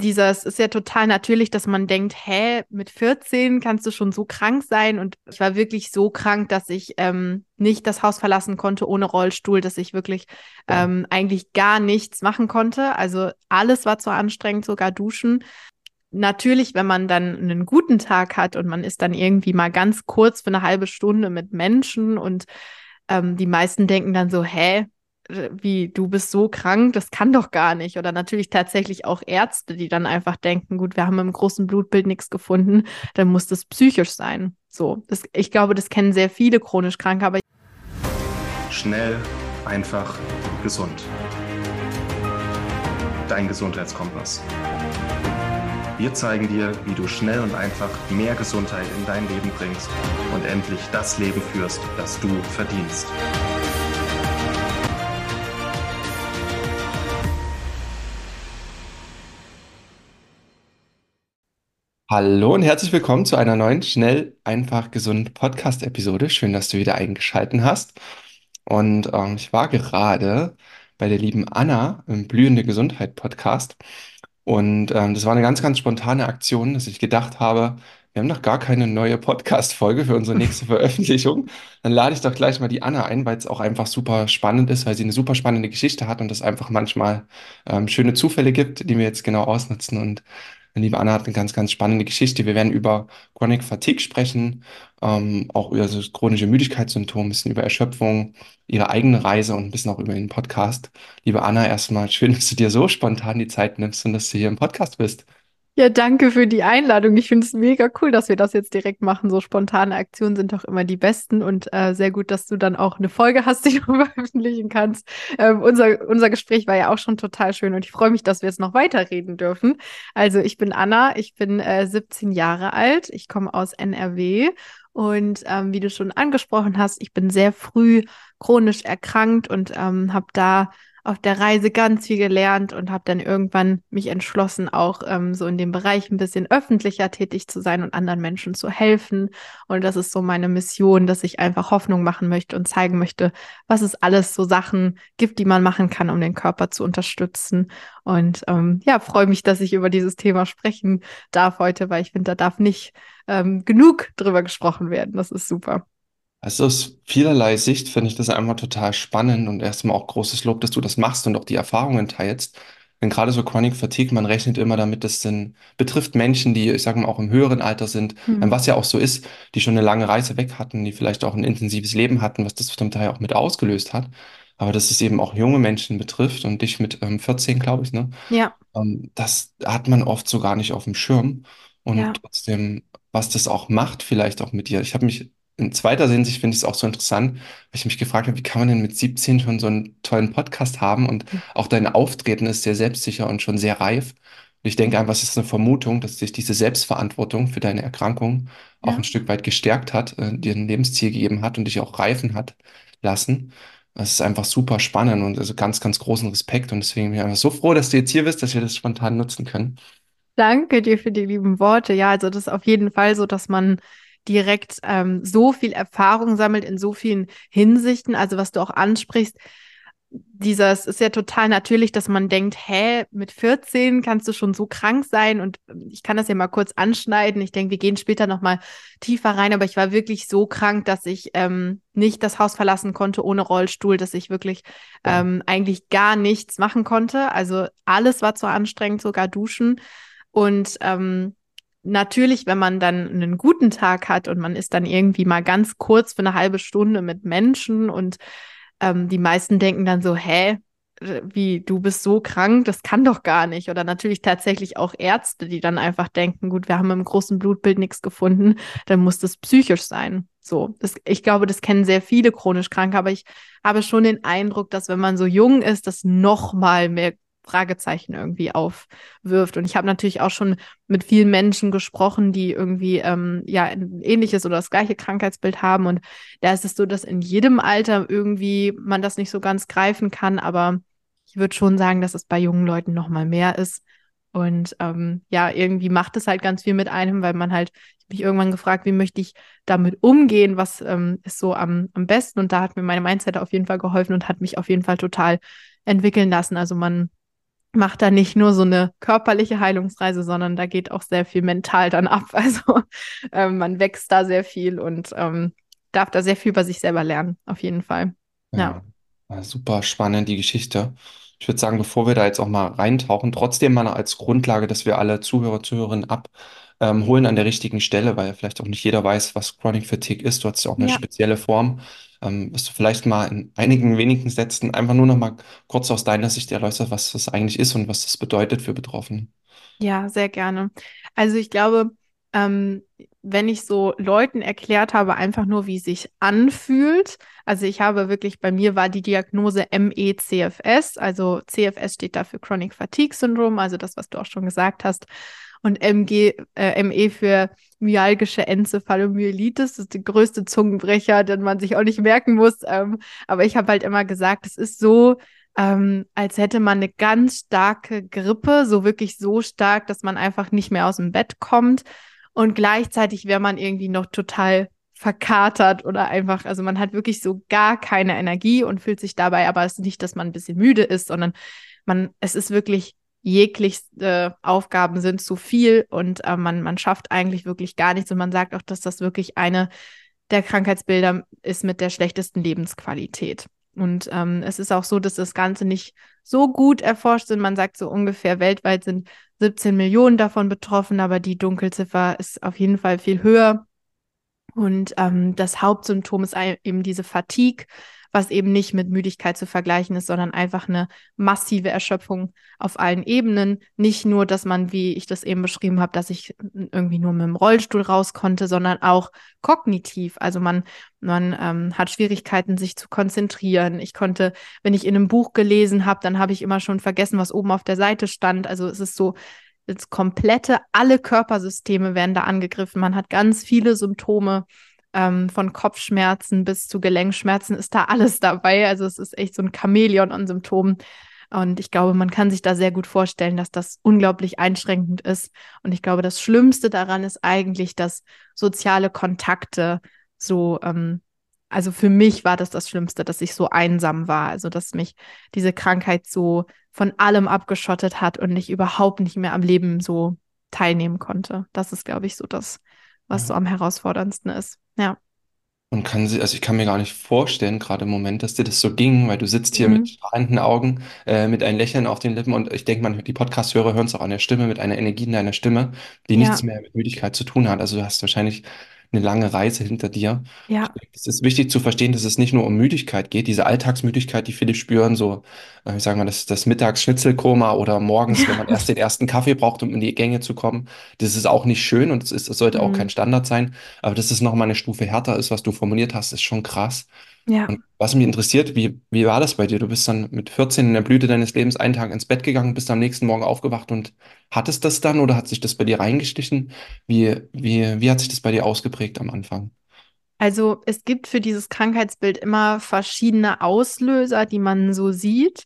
Es ist ja total natürlich, dass man denkt, hä, mit 14 kannst du schon so krank sein. Und ich war wirklich so krank, dass ich nicht das Haus verlassen konnte ohne Rollstuhl, dass ich wirklich Boah. eigentlich gar nichts machen konnte. Also alles war zu anstrengend, sogar duschen. Natürlich, wenn man dann einen guten Tag hat und man ist dann irgendwie mal ganz kurz für eine halbe Stunde mit Menschen und die meisten denken dann so, hä, wie, du bist so krank, das kann doch gar nicht. Oder natürlich tatsächlich auch Ärzte, die dann einfach denken, gut, wir haben im großen Blutbild nichts gefunden, dann muss das psychisch sein. So, ich glaube, das kennen sehr viele chronisch Kranke, aber Schnell, einfach, gesund. Dein Gesundheitskompass. Wir zeigen dir, wie du schnell und einfach mehr Gesundheit in dein Leben bringst und endlich das Leben führst, das du verdienst. Hallo und herzlich willkommen zu einer neuen Schnell, einfach, gesund Podcast-Episode. Schön, dass du wieder eingeschalten hast. Und ich war gerade bei der lieben Anna im Blühende Gesundheit Podcast. Und das war eine ganz, ganz spontane Aktion, dass ich gedacht habe, wir haben noch gar keine neue Podcast-Folge für unsere nächste Veröffentlichung. Dann lade ich doch gleich mal die Anna ein, weil es auch einfach super spannend ist, weil sie eine super spannende Geschichte hat und es einfach manchmal schöne Zufälle gibt, die wir jetzt genau ausnutzen. Und die liebe Anna hat eine ganz, ganz spannende Geschichte. Wir werden über Chronic Fatigue sprechen, auch über so chronische Müdigkeitssymptome, ein bisschen über Erschöpfung, ihre eigene Reise und ein bisschen auch über den Podcast. Liebe Anna, erstmal schön, dass du dir so spontan die Zeit nimmst und dass du hier im Podcast bist. ja, danke für die Einladung. Ich finde es mega cool, dass wir das jetzt direkt machen. So spontane Aktionen sind doch immer die besten und sehr gut, dass du dann auch eine Folge hast, die du veröffentlichen kannst. Unser Gespräch war ja auch schon total schön und ich freue mich, dass wir jetzt noch weiterreden dürfen. Also ich bin Anna, ich bin 17 Jahre alt, ich komme aus NRW und wie du schon angesprochen hast, ich bin sehr früh chronisch erkrankt und habe da auf der Reise ganz viel gelernt und habe dann irgendwann mich entschlossen, auch so in dem Bereich ein bisschen öffentlicher tätig zu sein und anderen Menschen zu helfen. Und das ist so meine Mission, dass ich einfach Hoffnung machen möchte und zeigen möchte, was es alles so Sachen gibt, die man machen kann, um den Körper zu unterstützen. Und ja, freue mich, dass ich über dieses Thema sprechen darf heute, weil ich finde, da darf nicht genug drüber gesprochen werden. Das ist super. Also aus vielerlei Sicht finde ich das einfach total spannend und erstmal auch großes Lob, dass du das machst und auch die Erfahrungen teilst. Denn gerade so Chronic Fatigue, man rechnet immer damit, das sind, betrifft Menschen, die, ich sage mal, auch im höheren Alter sind, Hm. was ja auch so ist, die schon eine lange Reise weg hatten, die vielleicht auch ein intensives Leben hatten, was das zum Teil auch mit ausgelöst hat. Aber dass es eben auch junge Menschen betrifft und dich mit 14, glaube ich, ne? Ja, Das hat man oft so gar nicht auf dem Schirm. Und ja. trotzdem, was das auch macht, vielleicht auch mit dir. Ich habe mich in zweiter Hinsicht finde ich es auch so interessant, weil ich mich gefragt habe, wie kann man denn mit 17 schon so einen tollen Podcast haben und auch dein Auftreten ist sehr selbstsicher und schon sehr reif. Und ich denke einfach, es ist eine Vermutung, dass sich diese Selbstverantwortung für deine Erkrankung auch Ja. ein Stück weit gestärkt hat, dir ein Lebensziel gegeben hat und dich auch reifen hat lassen. Es ist einfach super spannend und also ganz, ganz großen Respekt. Und deswegen bin ich einfach so froh, dass du jetzt hier bist, dass wir das spontan nutzen können. Danke dir für die lieben Worte. Ja, also das ist auf jeden Fall so, dass man direkt so viel Erfahrung sammelt in so vielen Hinsichten. Also was du auch ansprichst, es ist ja total natürlich, dass man denkt, hä, mit 14 kannst du schon so krank sein. Und ich kann das ja mal kurz anschneiden. Ich denke, wir gehen später nochmal tiefer rein, aber ich war wirklich so krank, dass ich nicht das Haus verlassen konnte ohne Rollstuhl, dass ich wirklich Boah. eigentlich gar nichts machen konnte. Also alles war zu anstrengend, sogar duschen. Und natürlich, wenn man dann einen guten Tag hat und man ist dann irgendwie mal ganz kurz für eine halbe Stunde mit Menschen und die meisten denken dann so, hä, wie, du bist so krank, das kann doch gar nicht. Oder natürlich tatsächlich auch Ärzte, die dann einfach denken, gut, wir haben im großen Blutbild nichts gefunden, dann muss das psychisch sein. So, ich glaube, das kennen sehr viele chronisch Kranke, aber ich habe schon den Eindruck, dass wenn man so jung ist, das noch mal mehr Fragezeichen irgendwie aufwirft. Und ich habe natürlich auch schon mit vielen Menschen gesprochen, die irgendwie ja ein ähnliches oder das gleiche Krankheitsbild haben. Und da ist es so, dass in jedem Alter irgendwie man das nicht so ganz greifen kann, aber ich würde schon sagen, dass es bei jungen Leuten noch mal mehr ist. Und ja, irgendwie macht es halt ganz viel mit einem, weil man halt, ich habe mich irgendwann gefragt, wie möchte ich damit umgehen, was ist so am besten. Und da hat mir meine Mindset auf jeden Fall geholfen und hat mich auf jeden Fall total entwickeln lassen. Also man macht da nicht nur so eine körperliche Heilungsreise, sondern da geht auch sehr viel mental dann ab. Also man wächst da sehr viel und darf da sehr viel über sich selber lernen, auf jeden Fall. Ja. Ja, super spannend, die Geschichte. Ich würde sagen, bevor wir da jetzt auch mal reintauchen, trotzdem mal als Grundlage, dass wir alle Zuhörer, Zuhörerinnen abholen an der richtigen Stelle, weil vielleicht auch nicht jeder weiß, was Chronic Fatigue ist. Du hast ja auch eine Ja. spezielle Form. Wirst du vielleicht mal in einigen wenigen Sätzen einfach nur noch mal kurz aus deiner Sicht erläutern, was das eigentlich ist und was das bedeutet für Betroffene? Ja, sehr gerne. Also ich glaube, ähm, wenn ich so Leuten erklärt habe, einfach nur, wie es sich anfühlt, also ich habe wirklich, bei mir war die Diagnose ME-CFS, also CFS steht da für Chronic Fatigue Syndrome, also das, was du auch schon gesagt hast, und ME für myalgische Enzephalomyelitis, das ist der größte Zungenbrecher, den man sich auch nicht merken muss, aber ich habe halt immer gesagt, es ist so, als hätte man eine ganz starke Grippe, so wirklich so stark, dass man einfach nicht mehr aus dem Bett kommt. Und gleichzeitig wäre man irgendwie noch total verkatert oder einfach, also man hat wirklich so gar keine Energie und fühlt sich dabei, aber es ist nicht, dass man ein bisschen müde ist, sondern es ist wirklich jeglichste Aufgaben sind zu viel und man schafft eigentlich wirklich gar nichts. Und man sagt auch, dass das wirklich eine der Krankheitsbilder ist mit der schlechtesten Lebensqualität. Und es ist auch so, dass das Ganze nicht so gut erforscht sind. Man sagt so ungefähr weltweit sind 17 Millionen davon betroffen, aber die Dunkelziffer ist auf jeden Fall viel höher. Und das Hauptsymptom ist eben diese Fatigue, was eben nicht mit Müdigkeit zu vergleichen ist, sondern einfach eine massive Erschöpfung auf allen Ebenen. Nicht nur, dass man, wie ich das eben beschrieben habe, dass ich irgendwie nur mit dem Rollstuhl raus konnte, sondern auch kognitiv. Also man hat Schwierigkeiten, sich zu konzentrieren. Ich konnte, wenn ich in einem Buch gelesen habe, dann habe ich immer schon vergessen, was oben auf der Seite stand. Also es ist so, alle Körpersysteme werden da angegriffen. Man hat ganz viele Symptome, von Kopfschmerzen bis zu Gelenkschmerzen ist da alles dabei. Also es ist echt so ein Chamäleon an Symptomen. Und ich glaube, man kann sich da sehr gut vorstellen, dass das unglaublich einschränkend ist. Und ich glaube, das Schlimmste daran ist eigentlich, dass soziale Kontakte so, also für mich war das Schlimmste, dass ich so einsam war. Also dass mich diese Krankheit so von allem abgeschottet hat und ich überhaupt nicht mehr am Leben so teilnehmen konnte. Das ist, glaube ich, so das, was so Ja. am herausforderndsten ist. Ja. Und also ich kann mir gar nicht vorstellen, gerade im Moment, dass dir das so ging, weil du sitzt hier mit Mhm. strahlenden Augen, mit einem Lächeln auf den Lippen und ich denke mal, die Podcast-Hörer hören es auch an der Stimme, mit einer Energie in deiner Stimme, die nichts Ja, mehr mit Müdigkeit zu tun hat. Also du hast wahrscheinlich eine lange Reise hinter dir. Ich ja, denke, es ist wichtig zu verstehen, dass es nicht nur um Müdigkeit geht, diese Alltagsmüdigkeit, die viele spüren, so, wie sagen wir, das Mittags-Schnitzelkoma oder morgens, wenn man ja. erst den ersten Kaffee braucht, um in die Gänge zu kommen. Das ist auch nicht schön und es sollte auch kein Mhm. Standard sein. Aber dass es nochmal eine Stufe härter ist, was du formuliert hast, ist schon krass. Ja. Und was mich interessiert, wie war das bei dir? Du bist dann mit 14 in der Blüte deines Lebens einen Tag ins Bett gegangen, bist am nächsten Morgen aufgewacht und hattest das dann oder hat sich das bei dir reingeschlichen? Wie hat sich das bei dir ausgeprägt am Anfang? Also es gibt für dieses Krankheitsbild immer verschiedene Auslöser, die man so sieht.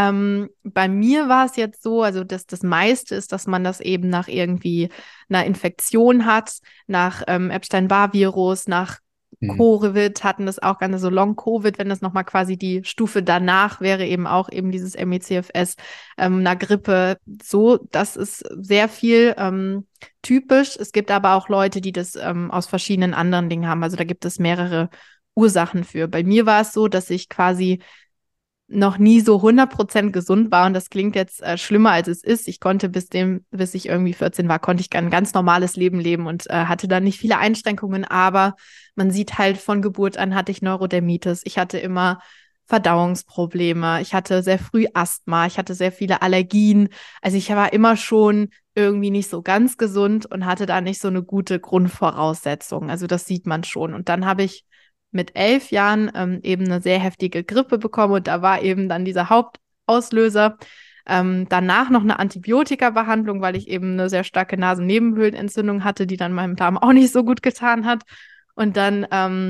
Bei mir war es jetzt so, also dass das meiste ist, dass man das eben nach irgendwie einer Infektion hat, nach Epstein-Barr-Virus, nach Hm. Covid hatten das auch gerne so Long-Covid, wenn das nochmal quasi die Stufe danach wäre, eben auch eben dieses ME/CFS, einer Grippe. So, das ist sehr viel typisch. Es gibt aber auch Leute, die das aus verschiedenen anderen Dingen haben. Also da gibt es mehrere Ursachen für. Bei mir war es so, dass ich quasi noch nie so 100% gesund war und das klingt jetzt schlimmer als es ist. Ich konnte bis ich irgendwie 14 war, konnte ich ein ganz normales Leben leben und hatte da nicht viele Einschränkungen, aber man sieht halt von Geburt an hatte ich Neurodermitis. Ich hatte immer Verdauungsprobleme. Ich hatte sehr früh Asthma. Ich hatte sehr viele Allergien. Also ich war immer schon irgendwie nicht so ganz gesund und hatte da nicht so eine gute Grundvoraussetzung. Also das sieht man schon. Und dann habe ich mit 11 Jahren eben eine sehr heftige Grippe bekommen und da war eben dann dieser Hauptauslöser. Danach noch eine Antibiotika-Behandlung, weil ich eben eine sehr starke Nasennebenhöhlenentzündung hatte, die dann meinem Darm auch nicht so gut getan hat. Und dann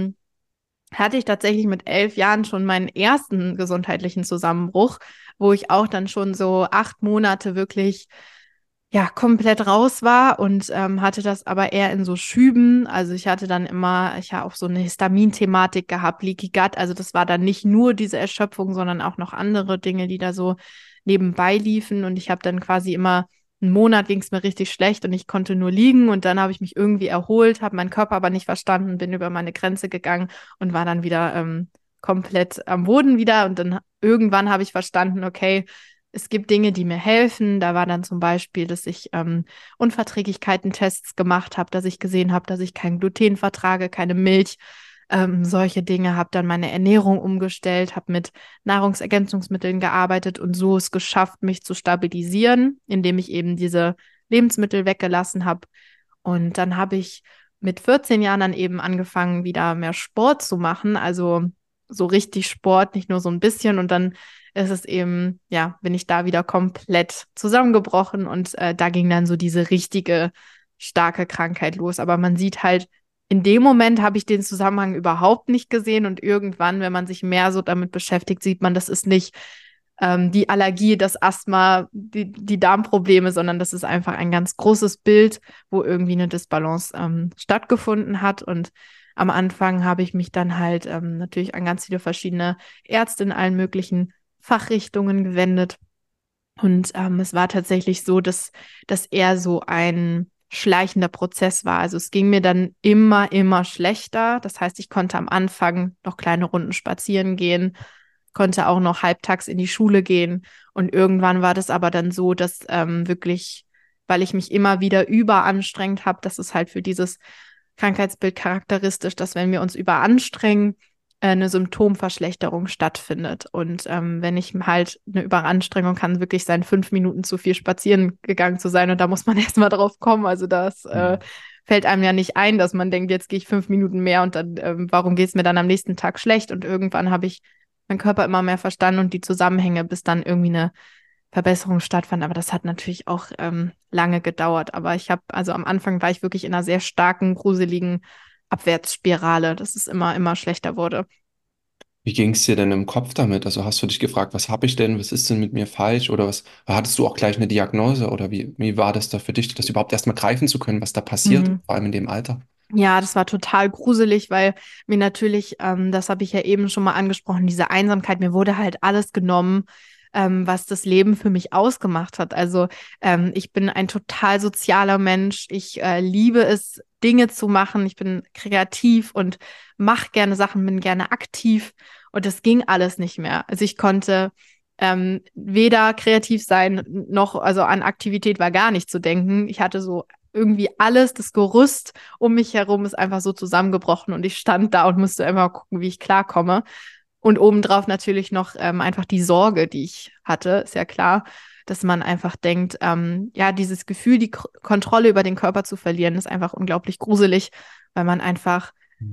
hatte ich tatsächlich mit 11 Jahren schon meinen ersten gesundheitlichen Zusammenbruch, wo ich auch dann schon so 8 Monate wirklich ja, komplett raus war und hatte das aber eher in so Schüben. Also ich hatte dann immer, ich habe auch so eine Histamin-Thematik gehabt, Leaky Gut. Also das war dann nicht nur diese Erschöpfung, sondern auch noch andere Dinge, die da so nebenbei liefen und ich habe dann quasi immer einen Monat ging es mir richtig schlecht und ich konnte nur liegen und dann habe ich mich irgendwie erholt, habe meinen Körper aber nicht verstanden, bin über meine Grenze gegangen und war dann wieder komplett am Boden wieder und dann irgendwann habe ich verstanden, okay, es gibt Dinge, die mir helfen. Da war dann zum Beispiel, dass ich Unverträglichkeiten-Tests gemacht habe, dass ich gesehen habe, dass ich kein Gluten vertrage, keine Milch, solche Dinge, habe dann meine Ernährung umgestellt, habe mit Nahrungsergänzungsmitteln gearbeitet und so es geschafft, mich zu stabilisieren, indem ich eben diese Lebensmittel weggelassen habe. Und dann habe ich mit 14 Jahren dann eben angefangen, wieder mehr Sport zu machen, also so richtig Sport, nicht nur so ein bisschen. Und dann ist es eben, ja, bin ich da wieder komplett zusammengebrochen und da ging dann so diese richtige starke Krankheit los. Aber man sieht halt, in dem Moment habe ich den Zusammenhang überhaupt nicht gesehen und irgendwann, wenn man sich mehr so damit beschäftigt, sieht man, das ist nicht die Allergie, das Asthma, die Darmprobleme, sondern das ist einfach ein ganz großes Bild, wo irgendwie eine Disbalance stattgefunden hat. Und am Anfang habe ich mich dann halt natürlich an ganz viele verschiedene Ärzte in allen möglichen Fachrichtungen gewendet. Und es war tatsächlich so, dass eher so ein schleichender Prozess war. Also es ging mir dann immer schlechter. Das heißt, ich konnte am Anfang noch kleine Runden spazieren gehen, konnte auch noch halbtags in die Schule gehen. Und irgendwann war das aber dann so, dass wirklich, weil ich mich immer wieder überanstrengt habe, das ist halt für dieses Krankheitsbild charakteristisch, dass wenn wir uns überanstrengen, eine Symptomverschlechterung stattfindet. Und wenn ich halt eine Überanstrengung kann wirklich sein, 5 Minuten zu viel spazieren gegangen zu sein. Und da muss man erstmal drauf kommen. Also das fällt einem ja nicht ein, dass man denkt, jetzt gehe ich 5 Minuten mehr und dann, warum geht es mir dann am nächsten Tag schlecht? Und irgendwann habe ich meinen Körper immer mehr verstanden und die Zusammenhänge, bis dann irgendwie eine Verbesserung stattfand. Aber das hat natürlich auch lange gedauert. Aber also am Anfang war ich wirklich in einer sehr starken, gruseligen Abwärtsspirale, dass es immer schlechter wurde. Wie ging es dir denn im Kopf damit? Also hast du dich gefragt, was habe ich denn, was ist denn mit mir falsch oder was? Hattest du auch gleich eine Diagnose oder wie war das da für dich, das überhaupt erstmal greifen zu können, was da passiert, Mhm. vor allem in dem Alter? Ja, das war total gruselig, weil mir natürlich, das habe ich ja eben schon mal angesprochen, diese Einsamkeit, mir wurde halt alles genommen, was das Leben für mich ausgemacht hat. Also ich bin ein total sozialer Mensch. Ich liebe es, Dinge zu machen. Ich bin kreativ und mache gerne Sachen, bin gerne aktiv. Und das ging alles nicht mehr. Also ich konnte weder kreativ sein, noch, also an Aktivität war gar nicht zu denken. Ich hatte so irgendwie alles, das Gerüst um mich herum ist einfach so zusammengebrochen und ich stand da und musste immer gucken, wie ich klarkomme. Und obendrauf natürlich noch einfach die Sorge, die ich hatte, ist ja klar, dass man einfach denkt, ja, dieses Gefühl, die Kontrolle über den Körper zu verlieren, ist einfach unglaublich gruselig, weil man einfach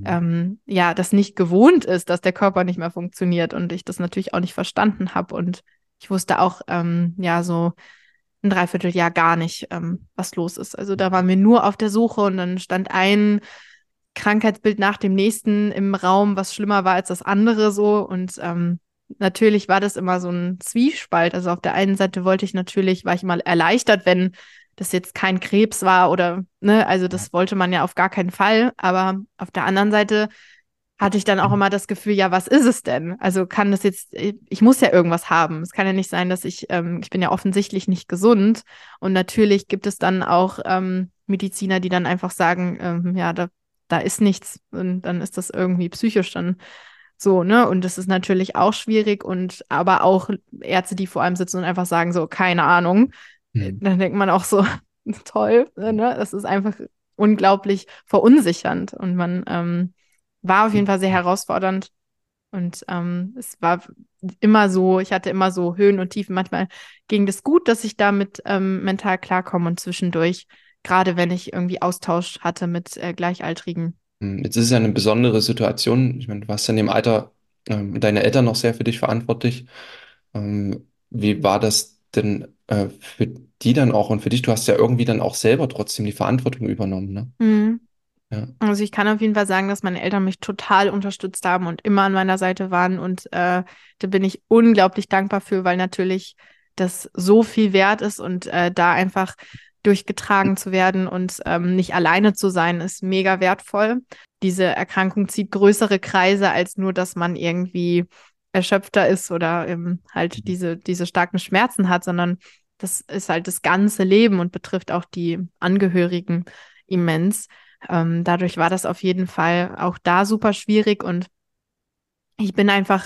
ja, das nicht gewohnt ist, dass der Körper nicht mehr funktioniert und ich das natürlich auch nicht verstanden habe und ich wusste auch, ja, so ein Dreivierteljahr gar nicht, was los ist. Also da waren wir nur auf der Suche und dann stand ein Krankheitsbild nach dem nächsten im Raum, was schlimmer war als das andere so. Und natürlich war das immer so ein Zwiespalt. Also auf der einen Seite war ich mal erleichtert, wenn das jetzt kein Krebs war oder, ne, also das wollte man ja auf gar keinen Fall. Aber auf der anderen Seite hatte ich dann auch immer das Gefühl, ja, was ist es denn? Also kann das jetzt, ich muss ja irgendwas haben. Es kann ja nicht sein, dass ich bin ja offensichtlich nicht gesund. Und natürlich gibt es dann auch Mediziner, die dann einfach sagen, ja, da ist nichts. Und dann ist das irgendwie psychisch dann so, ne? Und das ist natürlich auch schwierig und aber auch Ärzte, die vor allem sitzen und einfach sagen, so, keine Ahnung. Hm. Dann denkt man auch so, toll, ne? Das ist einfach unglaublich verunsichernd. Und man war auf jeden Fall sehr herausfordernd. Und es war immer so, ich hatte immer so Höhen und Tiefen. Manchmal ging das gut, dass ich damit mental klarkomme und zwischendurch, gerade wenn ich irgendwie Austausch hatte mit Gleichaltrigen. Jetzt ist es ja eine besondere Situation. Ich meine, du warst ja in dem Alter, deine Eltern noch sehr für dich verantwortlich. Wie war das denn für die dann auch und für dich? Du hast ja irgendwie dann auch selber trotzdem die Verantwortung übernommen, ne? Mhm. Ja. Also ich kann auf jeden Fall sagen, dass meine Eltern mich total unterstützt haben und immer an meiner Seite waren. Und da bin ich unglaublich dankbar für, weil natürlich das so viel wert ist und da einfach durchgetragen zu werden und nicht alleine zu sein, ist mega wertvoll. Diese Erkrankung zieht größere Kreise als nur, dass man irgendwie erschöpfter ist oder halt diese starken Schmerzen hat, sondern das ist halt das ganze Leben und betrifft auch die Angehörigen immens. Dadurch war das auf jeden Fall auch da super schwierig und ich bin einfach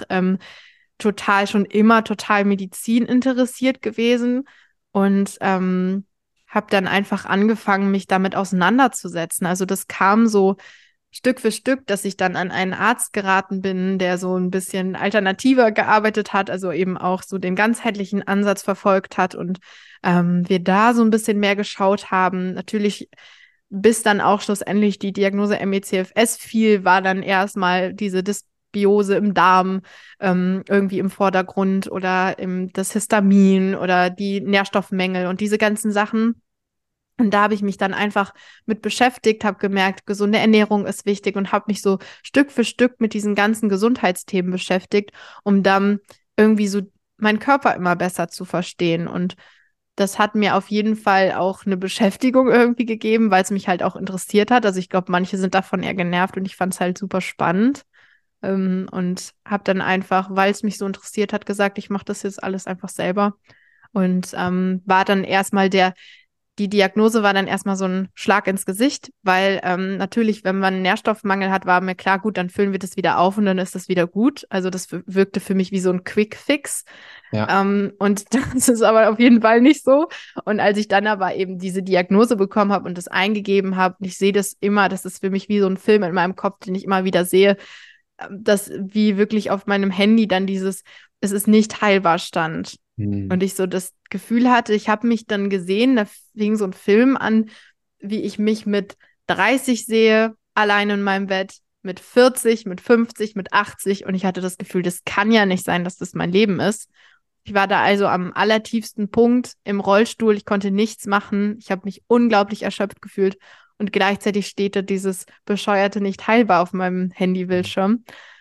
schon immer total Medizin interessiert gewesen und habe dann einfach angefangen, mich damit auseinanderzusetzen. Also das kam so Stück für Stück, dass ich dann an einen Arzt geraten bin, der so ein bisschen alternativer gearbeitet hat, also eben auch so den ganzheitlichen Ansatz verfolgt hat und wir da so ein bisschen mehr geschaut haben. Natürlich, bis dann auch schlussendlich die Diagnose ME/CFS fiel, war dann erstmal diese Dysbiose im Darm irgendwie im Vordergrund oder das Histamin oder die Nährstoffmängel und diese ganzen Sachen. Und da habe ich mich dann einfach mit beschäftigt, habe gemerkt, gesunde Ernährung ist wichtig und habe mich so Stück für Stück mit diesen ganzen Gesundheitsthemen beschäftigt, um dann irgendwie so meinen Körper immer besser zu verstehen. Und das hat mir auf jeden Fall auch eine Beschäftigung irgendwie gegeben, weil es mich halt auch interessiert hat. Also ich glaube, manche sind davon eher genervt und ich fand es halt super spannend. Und habe dann einfach, weil es mich so interessiert hat, gesagt, ich mache das jetzt alles einfach selber. Und war dann erstmal die Diagnose war dann erstmal so ein Schlag ins Gesicht, weil natürlich, wenn man einen Nährstoffmangel hat, war mir klar, gut, dann füllen wir das wieder auf und dann ist das wieder gut. Also das wirkte für mich wie so ein Quick Fix. Ja. Und das ist aber auf jeden Fall nicht so. Und als ich dann aber eben diese Diagnose bekommen habe und das eingegeben habe, und ich sehe das immer, das ist für mich wie so ein Film in meinem Kopf, den ich immer wieder sehe, dass wie wirklich auf meinem Handy dann es ist nicht heilbar stand. Hm. Und ich so das Gefühl hatte, ich habe mich dann gesehen, da fing so ein Film an, wie ich mich mit 30 sehe, allein in meinem Bett, mit 40, mit 50, mit 80. Und ich hatte das Gefühl, das kann ja nicht sein, dass das mein Leben ist. Ich war da also am allertiefsten Punkt im Rollstuhl. Ich konnte nichts machen. Ich habe mich unglaublich erschöpft gefühlt. Und gleichzeitig steht da dieses bescheuerte nicht heilbar auf meinem Handybildschirm.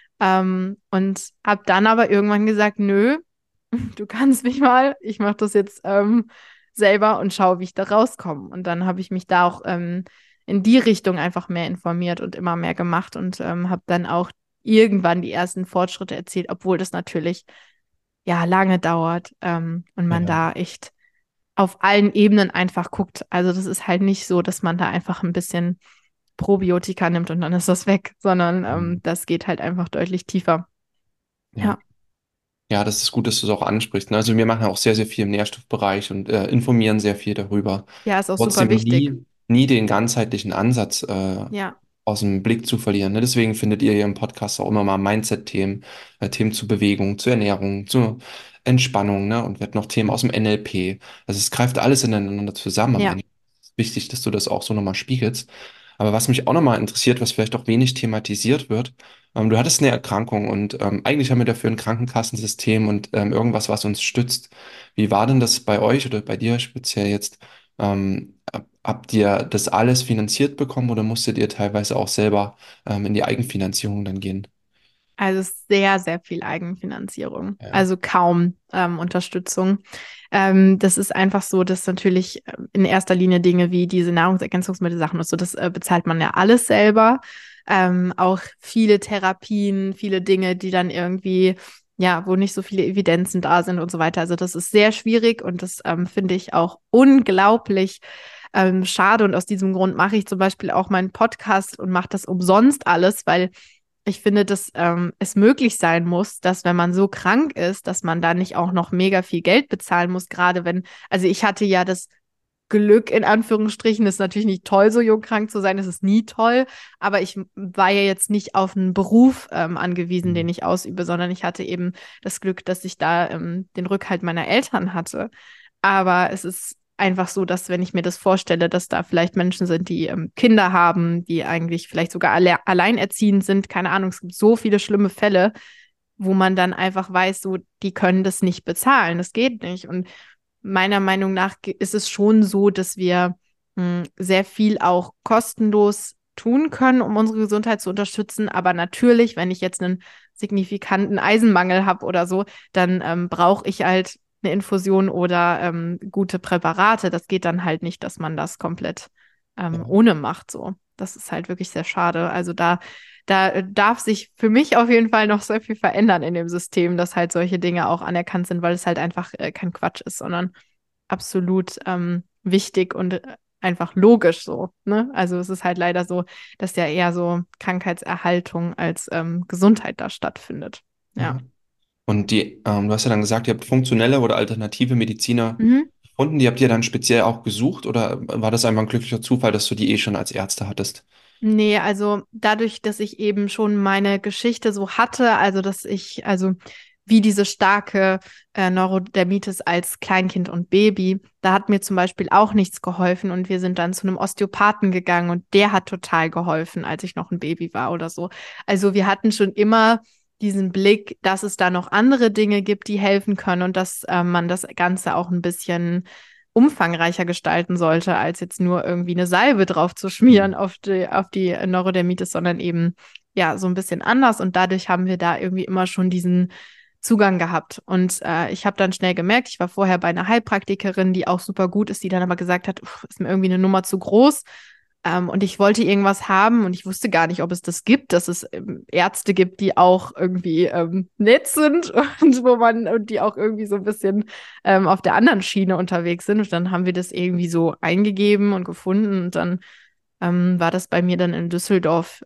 Und habe dann aber irgendwann gesagt, nö, du kannst mich mal, ich mache das jetzt selber und schaue, wie ich da rauskomme. Und dann habe ich mich da auch in die Richtung einfach mehr informiert und immer mehr gemacht und habe dann auch irgendwann die ersten Fortschritte erzielt, obwohl das natürlich ja lange dauert und man Ja. da echt auf allen Ebenen einfach guckt. Also das ist halt nicht so, dass man da einfach ein bisschen Probiotika nimmt und dann ist das weg, sondern Hm. das geht halt einfach deutlich tiefer. Ja. Ja, Ja, das ist gut, dass du es auch ansprichst. Ne? Also wir machen auch sehr, sehr viel im Nährstoffbereich und informieren sehr viel darüber. ja, ist auch super Trotzdem wichtig. nie den ganzheitlichen Ansatz Ja, aus dem Blick zu verlieren. Ne? Deswegen findet ihr hier im Podcast auch immer mal Mindset-Themen, Themen zu Bewegung, zu Ernährung, zu Entspannung, ne? Und wird noch Themen aus dem NLP. Also es greift alles ineinander zusammen am ja. Ende. Es ist wichtig, dass du das auch so nochmal spiegelst. Aber was mich auch nochmal interessiert, was vielleicht auch wenig thematisiert wird, du hattest eine Erkrankung und eigentlich haben wir dafür ein Krankenkassensystem und irgendwas, was uns stützt. Wie war denn das bei euch oder bei dir speziell jetzt? Habt ihr das alles finanziert bekommen oder musstet ihr teilweise auch selber in die Eigenfinanzierung dann gehen? Also sehr, sehr viel Eigenfinanzierung. Ja. Also kaum Unterstützung. Das ist einfach so, dass natürlich in erster Linie Dinge wie diese Nahrungsergänzungsmittel-Sachen und so, das bezahlt man ja alles selber. Auch viele Therapien, viele Dinge, die dann irgendwie, ja, wo nicht so viele Evidenzen da sind und so weiter. Also das ist sehr schwierig und das finde ich auch unglaublich schade. Und aus diesem Grund mache ich zum Beispiel auch meinen Podcast und mache das umsonst alles, weil ich finde, dass es möglich sein muss, dass wenn man so krank ist, dass man da nicht auch noch mega viel Geld bezahlen muss, gerade wenn, also ich hatte ja das Glück in Anführungsstrichen, ist natürlich nicht toll, so jung krank zu sein, das ist nie toll, aber ich war ja jetzt nicht auf einen Beruf angewiesen, den Mhm. ich ausübe, sondern ich hatte eben das Glück, dass ich da den Rückhalt meiner Eltern hatte. Aber es ist einfach so, dass wenn ich mir das vorstelle, dass da vielleicht Menschen sind, die Kinder haben, die eigentlich vielleicht sogar alleinerziehend sind, keine Ahnung, es gibt so viele schlimme Fälle, wo man dann einfach weiß, so, die können das nicht bezahlen, das geht nicht. Und meiner Meinung nach ist es schon so, dass wir sehr viel auch kostenlos tun können, um unsere Gesundheit zu unterstützen. Aber natürlich, wenn ich jetzt einen signifikanten Eisenmangel habe oder so, dann brauche ich halt eine Infusion oder gute Präparate. Das geht dann halt nicht, dass man das komplett Ja. ohne macht so. Das ist halt wirklich sehr schade. Also da darf sich für mich auf jeden Fall noch sehr viel verändern in dem System, dass halt solche Dinge auch anerkannt sind, weil es halt einfach kein Quatsch ist, sondern absolut wichtig und einfach logisch so, ne? Also es ist halt leider so, dass ja eher so Krankheitserhaltung als Gesundheit da stattfindet. Ja. Ja. Und du hast ja dann gesagt, ihr habt funktionelle oder alternative Mediziner Mhm. gefunden. Die habt ihr dann speziell auch gesucht oder war das einfach ein glücklicher Zufall, dass du die eh schon als Ärzte hattest? Nee, also dadurch, dass ich eben schon meine Geschichte so hatte, also dass ich, also wie diese starke Neurodermitis als Kleinkind und Baby, da hat mir zum Beispiel auch nichts geholfen und wir sind dann zu einem Osteopathen gegangen und der hat total geholfen, als ich noch ein Baby war oder so. Also wir hatten schon immer diesen Blick, dass es da noch andere Dinge gibt, die helfen können und dass man das Ganze auch ein bisschen umfangreicher gestalten sollte, als jetzt nur irgendwie eine Salbe drauf zu schmieren Mhm. auf die Neurodermitis, sondern eben ja so ein bisschen anders. Und dadurch haben wir da irgendwie immer schon diesen Zugang gehabt. Und ich habe dann schnell gemerkt, ich war vorher bei einer Heilpraktikerin, die auch super gut ist, die dann aber gesagt hat, ist mir irgendwie eine Nummer zu groß. Und ich wollte irgendwas haben und ich wusste gar nicht, ob es das gibt, dass es Ärzte gibt, die auch irgendwie nett sind und und die auch irgendwie so ein bisschen auf der anderen Schiene unterwegs sind. Und dann haben wir das irgendwie so eingegeben und gefunden und dann war das bei mir dann in Düsseldorf.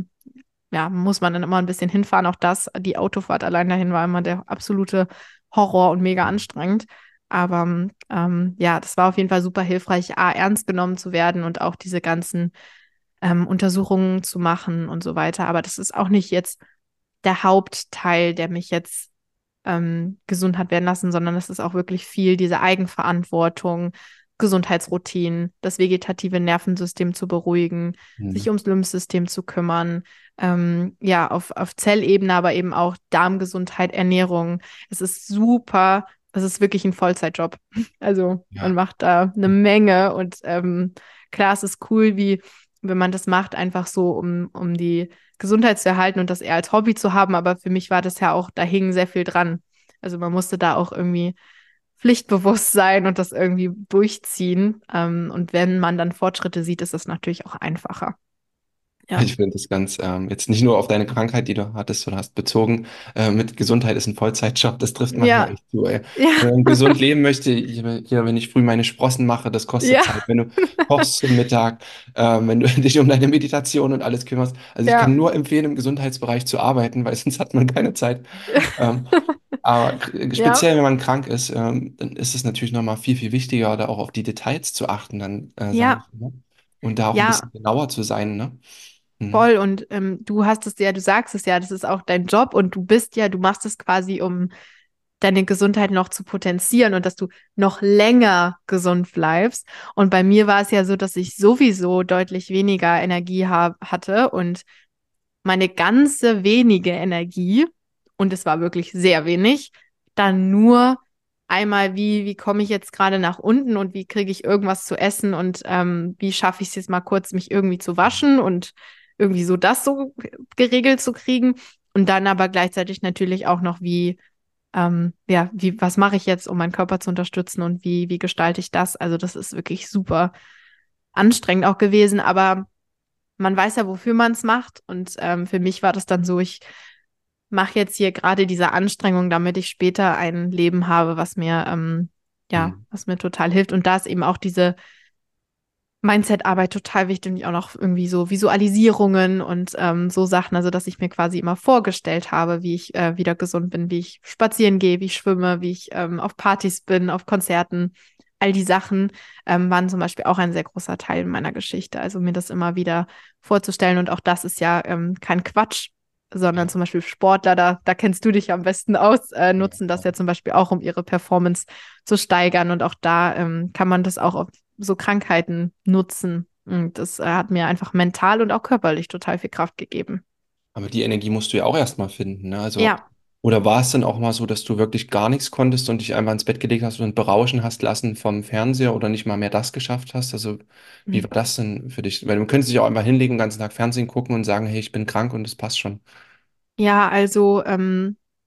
Ja, muss man dann immer ein bisschen hinfahren. Auch das, die Autofahrt allein dahin war immer der absolute Horror und mega anstrengend. Aber ja, das war auf jeden Fall super hilfreich, A, ernst genommen zu werden und auch diese ganzen Untersuchungen zu machen und so weiter. Aber das ist auch nicht jetzt der Hauptteil, der mich jetzt gesund hat werden lassen, sondern es ist auch wirklich viel diese Eigenverantwortung, Gesundheitsroutinen, das vegetative Nervensystem zu beruhigen, sich Mhm. ums Lymphsystem zu kümmern, ja, auf Zellebene, aber eben auch Darmgesundheit, Ernährung. Es ist super, es ist wirklich ein Vollzeitjob. Also man Ja. macht da eine Menge und klar, es ist cool, wie wenn man das macht, einfach so, um die Gesundheit zu erhalten und das eher als Hobby zu haben. Aber für mich war das ja auch, da hing sehr viel dran. Also man musste da auch irgendwie pflichtbewusst sein und das irgendwie durchziehen. Und wenn man dann Fortschritte sieht, ist das natürlich auch einfacher. Ja. Ich finde das ganz, jetzt nicht nur auf deine Krankheit, die du hattest oder hast bezogen, mit Gesundheit ist ein Vollzeitjob, das trifft manchmal Ja, echt zu, ey. ja, Wenn man gesund leben möchte, hier, wenn ich früh meine Sprossen mache, das kostet ja, Zeit. Wenn du kochst zum Mittag, wenn du dich um deine Meditation und alles kümmerst. Also ich kann ja, nur empfehlen, im Gesundheitsbereich zu arbeiten, weil sonst hat man keine Zeit. Ähm, aber ja, speziell, wenn man krank ist, dann ist es natürlich nochmal viel, viel wichtiger, da auch auf die Details zu achten, dann, sage ja, ich, ne? Und da auch ein ja, bisschen genauer zu sein, ne? Mhm. voll. Und du hast es ja, du sagst es ja, das ist auch dein Job und du bist ja, du machst es quasi, um deine Gesundheit noch zu potenzieren und dass du noch länger gesund bleibst. Und bei mir war es ja so, dass ich sowieso deutlich weniger Energie hatte und meine ganze wenige Energie, und es war wirklich sehr wenig, dann nur einmal, wie komme ich jetzt gerade nach unten und wie kriege ich irgendwas zu essen und wie schaffe ich es jetzt mal kurz, mich irgendwie zu waschen und irgendwie so das so geregelt zu kriegen. Und dann aber gleichzeitig natürlich auch noch, ja, was mache ich jetzt, um meinen Körper zu unterstützen und wie gestalte ich das? Also, das ist wirklich super anstrengend auch gewesen, aber man weiß ja, wofür man es macht. Und für mich war das dann so, ich mache jetzt hier gerade diese Anstrengung, damit ich später ein Leben habe, ja, Mhm. was mir total hilft. Und da ist eben auch diese Mindset-Arbeit total wichtig und auch noch irgendwie so Visualisierungen und so Sachen, also dass ich mir quasi immer vorgestellt habe, wie ich wieder gesund bin, wie ich spazieren gehe, wie ich schwimme, wie ich auf Partys bin, auf Konzerten. All die Sachen waren zum Beispiel auch ein sehr großer Teil meiner Geschichte. Also mir das immer wieder vorzustellen. Und auch das ist ja kein Quatsch, sondern Ja, zum Beispiel Sportler, da kennst du dich am besten aus, ja, nutzen das ja. ja zum Beispiel auch, um ihre Performance zu steigern. Und auch da kann man das auch auf so Krankheiten nutzen. Und das hat mir einfach mental und auch körperlich total viel Kraft gegeben. Aber die Energie musst du ja auch erstmal finden, ne? Also, Ja. oder war es dann auch mal so, dass du wirklich gar nichts konntest und dich einfach ins Bett gelegt hast und berauschen hast lassen vom Fernseher oder nicht mal mehr das geschafft hast? Also, wie war das denn für dich? Weil du könntest dich auch einfach hinlegen, den ganzen Tag Fernsehen gucken und sagen, hey, ich bin krank und es passt schon. Ja, also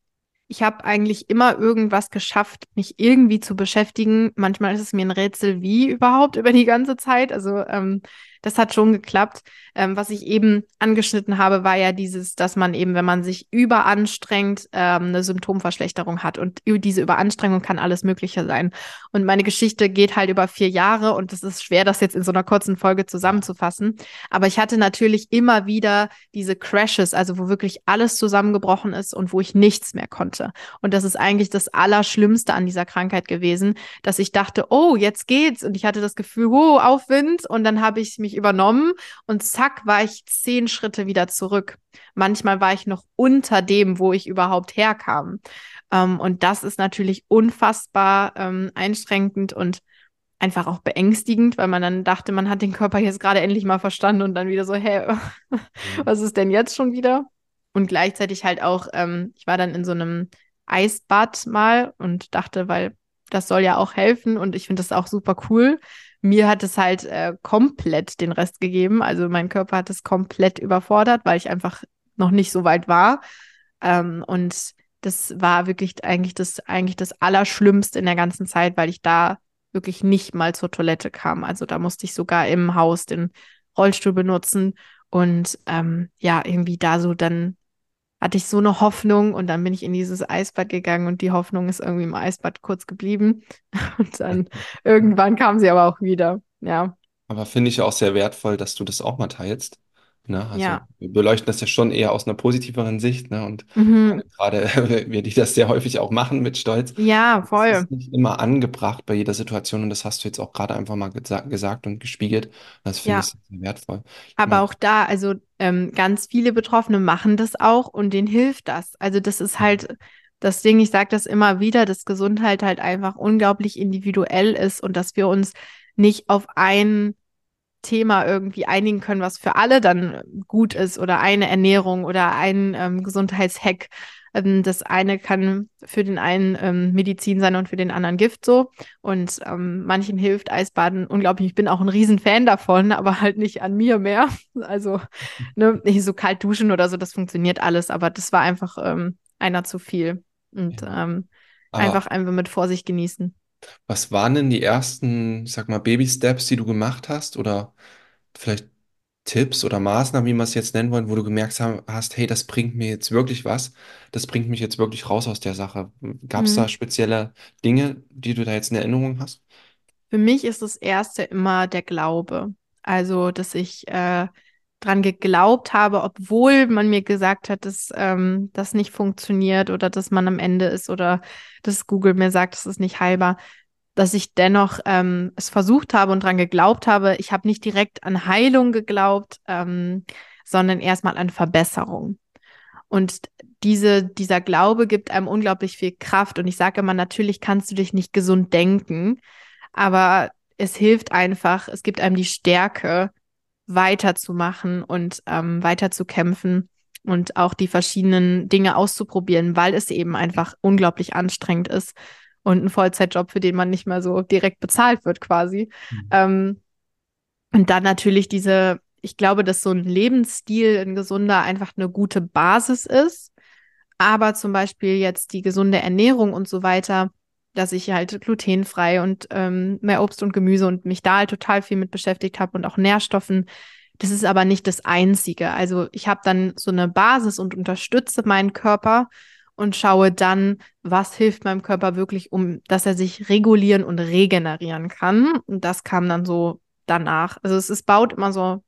Ich habe eigentlich immer irgendwas geschafft, mich irgendwie zu beschäftigen. Manchmal ist es mir ein Rätsel, wie überhaupt über die ganze Zeit. Also das hat schon geklappt. Was ich eben angeschnitten habe, war ja dieses, dass man eben, wenn man sich überanstrengt, eine Symptomverschlechterung hat. Und diese Überanstrengung kann alles Mögliche sein. Und meine Geschichte geht halt über 4 Jahre und es ist schwer, das jetzt in so einer kurzen Folge zusammenzufassen. Aber ich hatte natürlich immer wieder diese Crashes, also wo wirklich alles zusammengebrochen ist und wo ich nichts mehr konnte. Und das ist eigentlich das Allerschlimmste an dieser Krankheit gewesen, dass ich dachte, oh, jetzt geht's. Und ich hatte das Gefühl, oh, Aufwind. Und dann habe ich mich übernommen und zack, war ich 10 Schritte wieder zurück. Manchmal war ich noch unter dem, wo ich überhaupt herkam. Und das ist natürlich unfassbar einschränkend und einfach auch beängstigend, weil man dann dachte, man hat den Körper jetzt gerade endlich mal verstanden und dann wieder so, hä, was ist denn jetzt schon wieder? Und gleichzeitig halt auch, ich war dann in so einem Eisbad mal und dachte, weil das soll ja auch helfen und ich finde das auch super cool. Mir hat es halt komplett den Rest gegeben. Also mein Körper hat es komplett überfordert, weil ich einfach noch nicht so weit war. Und das war wirklich eigentlich das Allerschlimmste in der ganzen Zeit, weil ich da wirklich nicht mal zur Toilette kam. Also da musste ich sogar im Haus den Rollstuhl benutzen. Und ja, irgendwie da so dann hatte ich so eine Hoffnung und dann bin ich in dieses Eisbad gegangen und die Hoffnung ist irgendwie im Eisbad kurz geblieben. Und dann irgendwann kam sie aber auch wieder. Ja, Aber finde ich auch sehr wertvoll, dass du das auch mal teilst. Ne? Also ja. wir beleuchten das ja schon eher aus einer positiveren Sicht, ne? Und Mhm. gerade wir, die das sehr häufig auch machen mit Stolz, Ja, das voll. ist nicht immer angebracht bei jeder Situation und das hast du jetzt auch gerade einfach mal gesagt und gespiegelt. Das finde ich Ja. sehr wertvoll. Ich Aber meine, auch da, also ganz viele Betroffene machen das auch und denen hilft das. Also das ist halt das Ding, ich sage das immer wieder, dass Gesundheit halt einfach unglaublich individuell ist und dass wir uns nicht auf ein Thema irgendwie einigen können, was für alle dann gut ist oder eine Ernährung oder ein Gesundheitshack. Das eine kann für den einen Medizin sein und für den anderen Gift so. Und manchen hilft Eisbaden unglaublich. Ich bin auch ein Riesenfan davon, aber halt nicht an mir mehr. Also ne, nicht so kalt duschen oder so, das funktioniert alles, aber das war einfach einer zu viel. Und ja. Aber einfach mit Vorsicht genießen. was waren denn die ersten, ich sag mal, Baby-Steps, die du gemacht hast? Oder vielleicht Tipps oder Maßnahmen, wie wir es jetzt nennen wollen, wo du gemerkt hast, hey, das bringt mir jetzt wirklich was, das bringt mich jetzt wirklich raus aus der Sache. Gab es da Mhm. spezielle Dinge, die du da jetzt in Erinnerung hast? Für mich ist das Erste immer der Glaube. Also, dass ich dran geglaubt habe, obwohl man mir gesagt hat, dass das nicht funktioniert oder dass man am Ende ist oder dass Google mir sagt, es ist nicht heilbar, dass ich dennoch es versucht habe und dran geglaubt habe. Ich habe nicht direkt an Heilung geglaubt, sondern erstmal an Verbesserung. Und dieser Glaube gibt einem unglaublich viel Kraft. Und ich sage immer, natürlich kannst du dich nicht gesund denken, aber es hilft einfach, es gibt einem die Stärke, weiterzumachen und weiterzukämpfen und auch die verschiedenen Dinge auszuprobieren, weil es eben einfach unglaublich anstrengend ist und ein Vollzeitjob, für den man nicht mal so direkt bezahlt wird quasi. Mhm. Ähm, und dann natürlich ich glaube, dass so ein Lebensstil, ein gesunder, einfach eine gute Basis ist. Aber zum Beispiel jetzt die gesunde Ernährung und so weiter, dass ich halt glutenfrei und mehr Obst und Gemüse und mich da halt total viel mit beschäftigt habe und auch Nährstoffen. Das ist aber nicht das Einzige. Also ich habe dann so eine Basis und unterstütze meinen Körper und schaue dann, was hilft meinem Körper wirklich, um dass er sich regulieren und regenerieren kann. Und das kam dann so danach. Also es baut immer so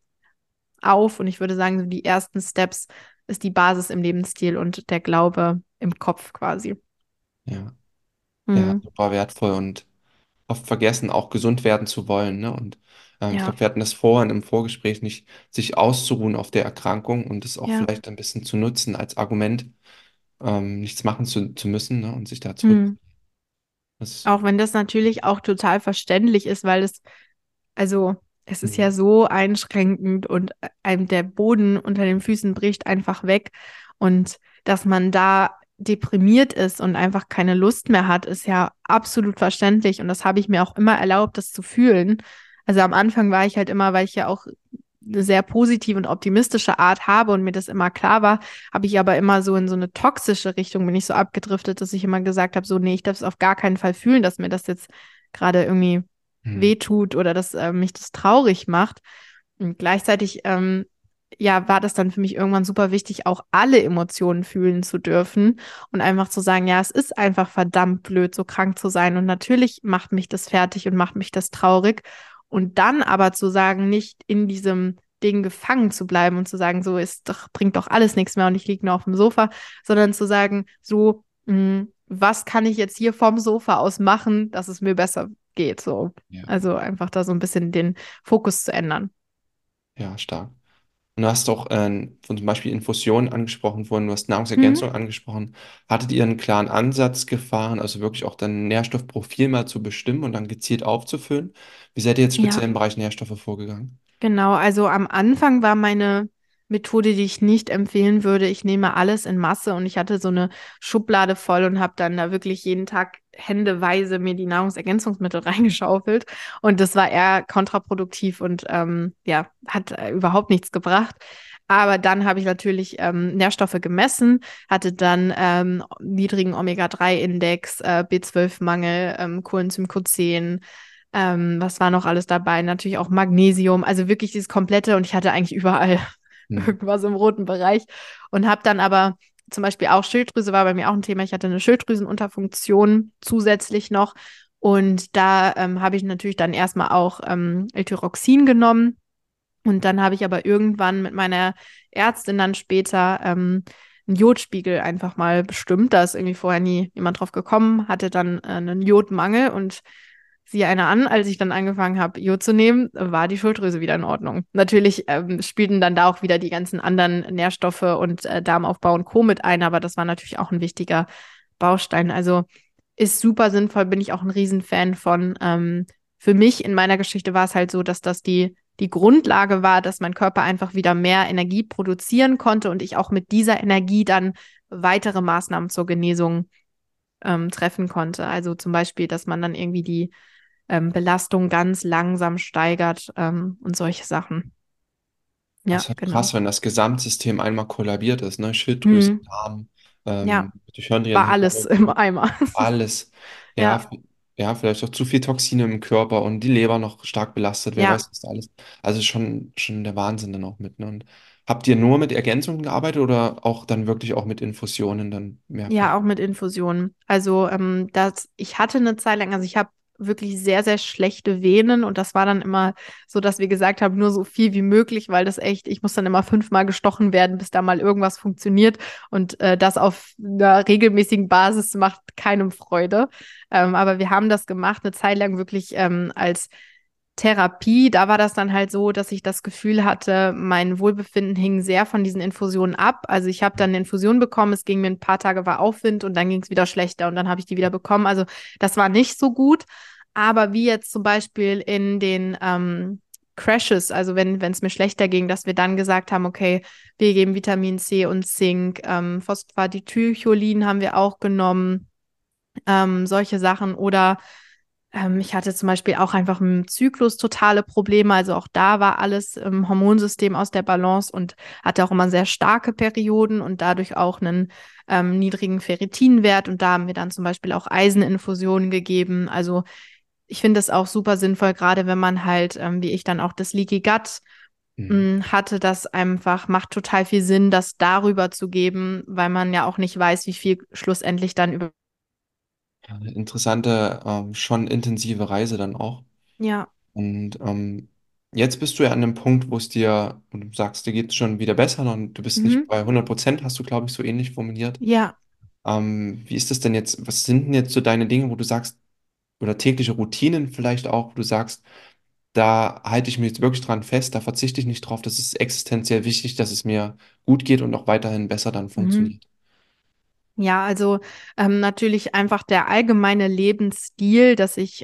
auf und ich würde sagen, so die ersten Steps ist die Basis im Lebensstil und der Glaube im Kopf quasi. Ja, ja, Mhm. super wertvoll und oft vergessen, auch gesund werden zu wollen, ne? Und ich Ja, glaube, wir hatten das vorhin im Vorgespräch nicht, sich auszuruhen auf der Erkrankung und es auch ja. vielleicht ein bisschen zu nutzen als Argument, nichts machen zu müssen, ne? Und sich da zurück. Mhm. Das, Auch wenn das natürlich auch total verständlich ist, weil also es ist ja mhm. so einschränkend und einem der Boden unter den Füßen bricht einfach weg. Und dass man da deprimiert ist und einfach keine Lust mehr hat, ist ja absolut verständlich. Und das habe ich mir auch immer erlaubt, das zu fühlen. Also am Anfang war ich halt immer, weil ich ja auch eine sehr positive und optimistische Art habe und mir das immer klar war, habe ich aber immer so in so eine toxische Richtung bin ich so abgedriftet, dass ich immer gesagt habe, so, nee, ich darf es auf gar keinen Fall fühlen, dass mir das jetzt gerade irgendwie Hm. wehtut oder dass mich das traurig macht. Und gleichzeitig, ja, war das dann für mich irgendwann super wichtig, auch alle Emotionen fühlen zu dürfen und einfach zu sagen, ja, es ist einfach verdammt blöd, so krank zu sein. Und natürlich macht mich das fertig und macht mich das traurig. Und dann aber zu sagen, nicht in diesem Ding gefangen zu bleiben und zu sagen, so ist doch, bringt doch alles nichts mehr und ich liege nur auf dem Sofa, sondern zu sagen, so, was kann ich jetzt hier vom Sofa aus machen, dass es mir besser geht, so. Ja, Also einfach da so ein bisschen den Fokus zu ändern. ja, stark. Und du hast auch von zum Beispiel Infusionen angesprochen vorhin, du hast Mhm. Nahrungsergänzung angesprochen. Hattet ihr einen klaren Ansatz gefahren, also wirklich auch dein Nährstoffprofil mal zu bestimmen und dann gezielt aufzufüllen? Wie seid ihr jetzt speziell Ja. im Bereich Nährstoffe vorgegangen? Genau, also am Anfang war meine Methode, die ich nicht empfehlen würde. Ich nehme alles in Masse und ich hatte so eine Schublade voll und habe dann da wirklich jeden Tag händeweise mir die Nahrungsergänzungsmittel reingeschaufelt. Und das war eher kontraproduktiv und ja, hat überhaupt nichts gebracht. Aber dann habe ich natürlich Nährstoffe gemessen, hatte dann niedrigen Omega-3-Index, B12-Mangel, Coenzym Q10, was war noch alles dabei? Natürlich auch Magnesium, also wirklich dieses komplette und ich hatte eigentlich überall Hm. irgendwas im roten Bereich und habe dann aber zum Beispiel auch Schilddrüse war bei mir auch ein Thema. Ich hatte eine Schilddrüsenunterfunktion zusätzlich noch und da habe ich natürlich dann erstmal auch L-Tyroxin genommen und dann habe ich aber irgendwann mit meiner Ärztin dann später einen Jodspiegel einfach mal bestimmt. Da ist irgendwie vorher nie jemand drauf gekommen, hatte dann einen Jodmangel und siehe einer an, als ich dann angefangen habe, Jod zu nehmen, war die Schilddrüse wieder in Ordnung. Natürlich spielten dann da auch wieder die ganzen anderen Nährstoffe und Darmaufbau und Co. mit ein, aber das war natürlich auch ein wichtiger Baustein. Also ist super sinnvoll, bin ich auch ein Riesenfan von. Für mich in meiner Geschichte war es halt so, dass das die Grundlage war, dass mein Körper einfach wieder mehr Energie produzieren konnte und ich auch mit dieser Energie dann weitere Maßnahmen zur Genesung treffen konnte. Also zum Beispiel, dass man dann irgendwie die Belastung ganz langsam steigert und solche Sachen. Das Ja, ist halt genau. krass, wenn das Gesamtsystem einmal kollabiert ist, ne? Schilddrüse, Hm, Darm, ja, Mitochondrien, war alles im Hämoglobin, Eimer. alles. Ja, Ja, ja, vielleicht auch zu viel Toxine im Körper und die Leber noch stark belastet, wer ja, weiß, was da alles. Also schon der Wahnsinn dann auch mit, ne? Und habt ihr nur mit Ergänzungen gearbeitet oder auch dann wirklich auch mit Infusionen dann mehrfach? ja, auch mit Infusionen. Also ich hatte eine Zeit lang, also ich habe wirklich sehr, sehr schlechte Venen und das war dann immer so, dass wir gesagt haben, nur so viel wie möglich, weil das echt, ich muss dann immer 5-mal gestochen werden, bis da mal irgendwas funktioniert und das auf einer regelmäßigen Basis macht keinem Freude. Aber wir haben das gemacht, eine Zeit lang wirklich als Therapie, da war das dann halt so, dass ich das Gefühl hatte, mein Wohlbefinden hing sehr von diesen Infusionen ab. Also ich habe dann eine Infusion bekommen, es ging mir ein paar Tage war Aufwind und dann ging es wieder schlechter und dann habe ich die wieder bekommen. Also das war nicht so gut. Aber wie jetzt zum Beispiel in den Crashes, also wenn es mir schlechter ging, dass wir dann gesagt haben, okay, wir geben Vitamin C und Zink, Phosphatidylcholin haben wir auch genommen, solche Sachen oder ich hatte zum Beispiel auch einfach im Zyklus totale Probleme. Also auch da war alles im Hormonsystem aus der Balance und hatte auch immer sehr starke Perioden und dadurch auch einen niedrigen Ferritinwert. Und da haben wir dann zum Beispiel auch Eiseninfusionen gegeben. Also ich finde das auch super sinnvoll, gerade wenn man halt, wie ich dann auch das Leaky Gut Mhm. hatte, das einfach, macht total viel Sinn, das darüber zu geben, weil man ja auch nicht weiß, wie viel schlussendlich dann über. Ja, eine interessante, schon intensive Reise dann auch. Ja. Und jetzt bist du ja an einem Punkt, wo es dir, und du sagst, dir geht es schon wieder besser und du bist nicht Mhm. bei 100%, hast du, glaube ich, so ähnlich formuliert. Ja. Wie ist das denn jetzt? Was sind denn jetzt so deine Dinge, wo du sagst, oder tägliche Routinen vielleicht auch, wo du sagst, da halte ich mich jetzt wirklich dran fest, da verzichte ich nicht drauf, das ist existenziell wichtig, dass es mir gut geht und auch weiterhin besser dann Mhm. funktioniert. Ja, also natürlich einfach der allgemeine Lebensstil, dass ich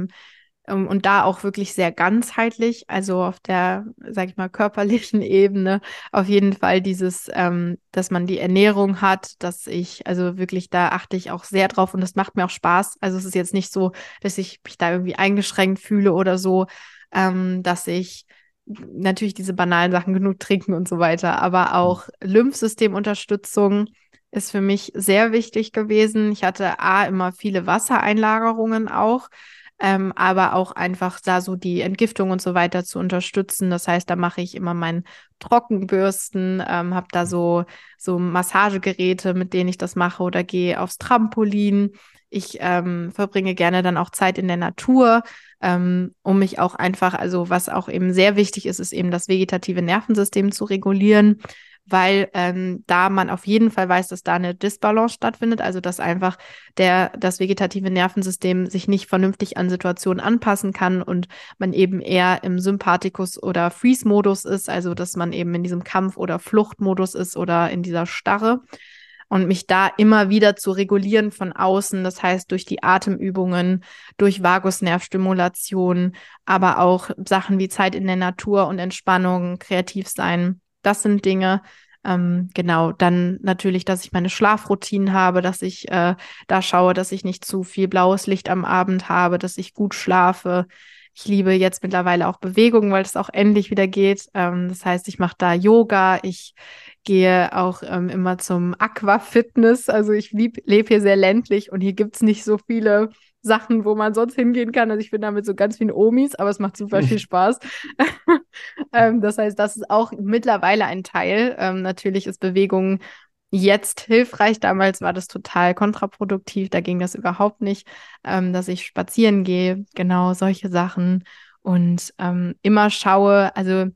und da auch wirklich sehr ganzheitlich, also auf der, sag ich mal, körperlichen Ebene, auf jeden Fall dieses, dass man die Ernährung hat, dass ich, also wirklich, da achte ich auch sehr drauf und das macht mir auch Spaß. Also es ist jetzt nicht so, dass ich mich da irgendwie eingeschränkt fühle oder so, dass ich natürlich diese banalen Sachen, genug trinken und so weiter, aber auch Lymphsystemunterstützung ist für mich sehr wichtig gewesen. Ich hatte immer viele Wassereinlagerungen auch, aber auch einfach da so die Entgiftung und so weiter zu unterstützen. Das heißt, da mache ich immer mein Trockenbürsten, habe da so Massagegeräte, mit denen ich das mache oder gehe aufs Trampolin. Ich verbringe gerne dann auch Zeit in der Natur, um mich auch einfach, also was auch eben sehr wichtig ist, ist eben das vegetative Nervensystem zu regulieren, weil da man auf jeden Fall weiß, dass da eine Disbalance stattfindet, also dass einfach das vegetative Nervensystem sich nicht vernünftig an Situationen anpassen kann und man eben eher im Sympathikus- oder Freeze-Modus ist, also dass man eben in diesem Kampf- oder Fluchtmodus ist oder in dieser Starre. Und mich da immer wieder zu regulieren von außen, das heißt durch die Atemübungen, durch Vagusnervstimulation, aber auch Sachen wie Zeit in der Natur und Entspannung, kreativ sein. Das sind Dinge. Genau, dann natürlich, dass ich meine Schlafroutinen habe, dass ich da schaue, dass ich nicht zu viel blaues Licht am Abend habe, dass ich gut schlafe. Ich liebe jetzt mittlerweile auch Bewegung, weil es auch endlich wieder geht. Das heißt, ich mache da Yoga, ich gehe auch immer zum Aquafitness. Also ich lebe hier sehr ländlich und hier gibt's nicht so viele Sachen, wo man sonst hingehen kann. Also ich bin da mit so ganz vielen Omis, aber es macht super viel Spaß. Das heißt, das ist auch mittlerweile ein Teil. Natürlich ist Bewegung jetzt hilfreich. Damals war das total kontraproduktiv. Da ging das überhaupt nicht, dass ich spazieren gehe. Genau solche Sachen. Und immer schaue, also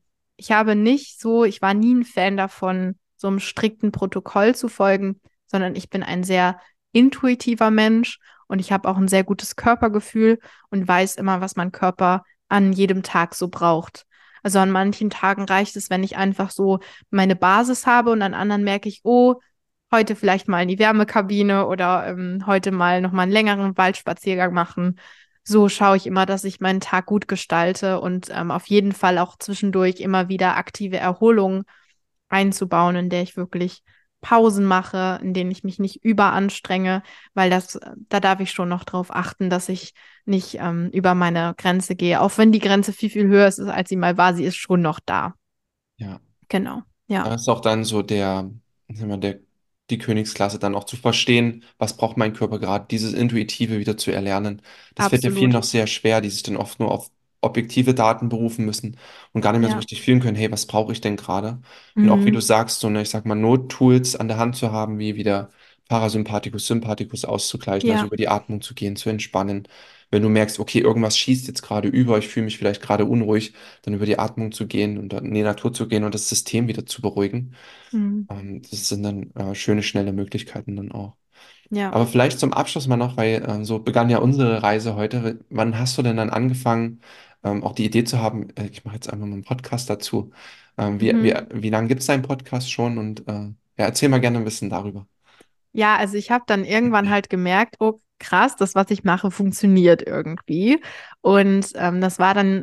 ich war nie ein Fan davon, so einem strikten Protokoll zu folgen, sondern ich bin ein sehr intuitiver Mensch und ich habe auch ein sehr gutes Körpergefühl und weiß immer, was mein Körper an jedem Tag so braucht. Also an manchen Tagen reicht es, wenn ich einfach so meine Basis habe und an anderen merke ich, oh, heute vielleicht mal in die Wärmekabine oder heute mal noch mal einen längeren Waldspaziergang machen. So schaue ich immer, dass ich meinen Tag gut gestalte und auf jeden Fall auch zwischendurch immer wieder aktive Erholung einzubauen, in der ich wirklich Pausen mache, in denen ich mich nicht überanstrenge, weil da darf ich schon noch drauf achten, dass ich nicht über meine Grenze gehe. Auch wenn die Grenze viel, viel höher ist, als sie mal war, sie ist schon noch da. Ja. Genau. Ja, Da ist auch dann so sagen wir, die Königsklasse dann auch zu verstehen, was braucht mein Körper gerade, dieses Intuitive wieder zu erlernen. Das fällt ja vielen absolut. noch sehr schwer, die sich dann oft nur auf objektive Daten berufen müssen und gar nicht mehr so Ja. richtig fühlen können, hey, was brauche ich denn gerade? Und auch wie du Mhm. sagst, so eine, ich sag mal, Nottools an der Hand zu haben, wie wieder Parasympathikus, Sympathikus auszugleichen, also Ja. über die Atmung zu gehen, zu entspannen. Wenn du merkst, okay, irgendwas schießt jetzt gerade über, ich fühle mich vielleicht gerade unruhig, dann über die Atmung zu gehen und dann in die Natur zu gehen und das System wieder zu beruhigen. Mhm. Das sind dann schöne, schnelle Möglichkeiten dann auch. Ja. Aber vielleicht zum Abschluss mal noch, weil so begann ja unsere Reise heute. Wann hast du denn dann angefangen, auch die Idee zu haben, ich mache jetzt einfach mal einen Podcast dazu. Mhm. Wie lange gibt es deinen Podcast schon? Und ja, erzähl mal gerne ein bisschen darüber. Ja, also ich habe dann irgendwann halt gemerkt, oh krass, das, was ich mache, funktioniert irgendwie. Und das war dann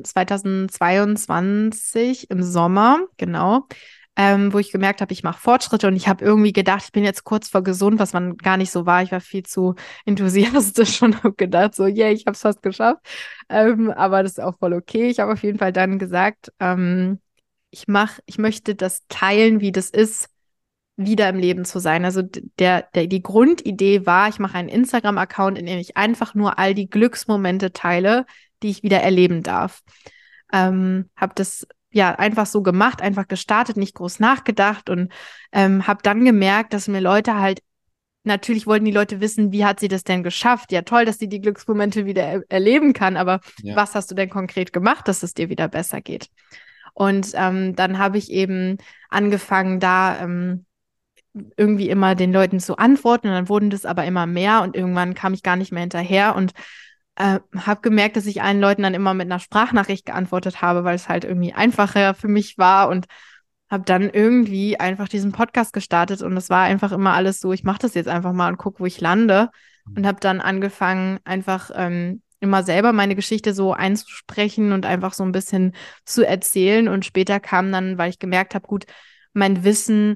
2022 im Sommer, genau, wo ich gemerkt habe, ich mache Fortschritte und ich habe irgendwie gedacht, ich bin jetzt kurz vor gesund, was man gar nicht so war. Ich war viel zu enthusiastisch und habe gedacht, so, yeah, ich habe es fast geschafft. Aber das ist auch voll okay. Ich habe auf jeden Fall dann gesagt, ich möchte das teilen, wie das ist wieder im Leben zu sein. Also die Grundidee war, ich mache einen Instagram-Account, in dem ich einfach nur all die Glücksmomente teile, die ich wieder erleben darf. Habe das ja einfach so gemacht, einfach gestartet, nicht groß nachgedacht und habe dann gemerkt, dass mir Leute halt, natürlich wollten die Leute wissen, wie hat sie das denn geschafft? Ja, toll, dass sie die Glücksmomente wieder erleben kann, aber Ja. was hast du denn konkret gemacht, dass es dir wieder besser geht? Und dann habe ich eben angefangen, da irgendwie immer den Leuten zu antworten und dann wurden das aber immer mehr und irgendwann kam ich gar nicht mehr hinterher und habe gemerkt, dass ich allen Leuten dann immer mit einer Sprachnachricht geantwortet habe, weil es halt irgendwie einfacher für mich war und habe dann irgendwie einfach diesen Podcast gestartet und es war einfach immer alles so, ich mache das jetzt einfach mal und guck, wo ich lande und habe dann angefangen, einfach immer selber meine Geschichte so einzusprechen und einfach so ein bisschen zu erzählen und später kam dann, weil ich gemerkt habe, gut, mein Wissen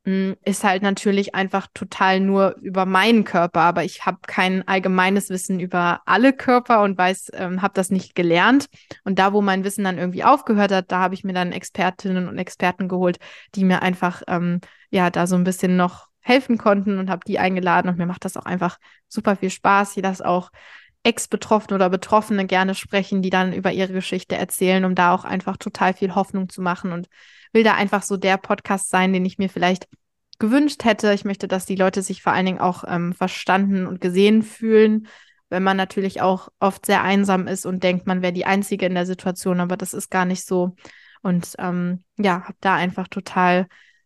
ist halt natürlich einfach total nur über meinen Körper, aber ich habe kein allgemeines Wissen über alle Körper und weiß, habe das nicht gelernt. Und da, wo mein Wissen dann irgendwie aufgehört hat, da habe ich mir dann Expertinnen und Experten geholt, die mir einfach ja da so ein bisschen noch helfen konnten und habe die eingeladen und mir macht das auch einfach super viel Spaß. Ich lasse auch Ex-Betroffene oder Betroffene gerne sprechen, die dann über ihre Geschichte erzählen, um da auch einfach total viel Hoffnung zu machen und will da einfach so der Podcast sein, den ich mir vielleicht gewünscht hätte. Ich möchte, dass die Leute sich vor allen Dingen auch verstanden und gesehen fühlen, wenn man natürlich auch oft sehr einsam ist und denkt, man wäre die Einzige in der Situation, aber das ist gar nicht so. Und ja, habe da einfach total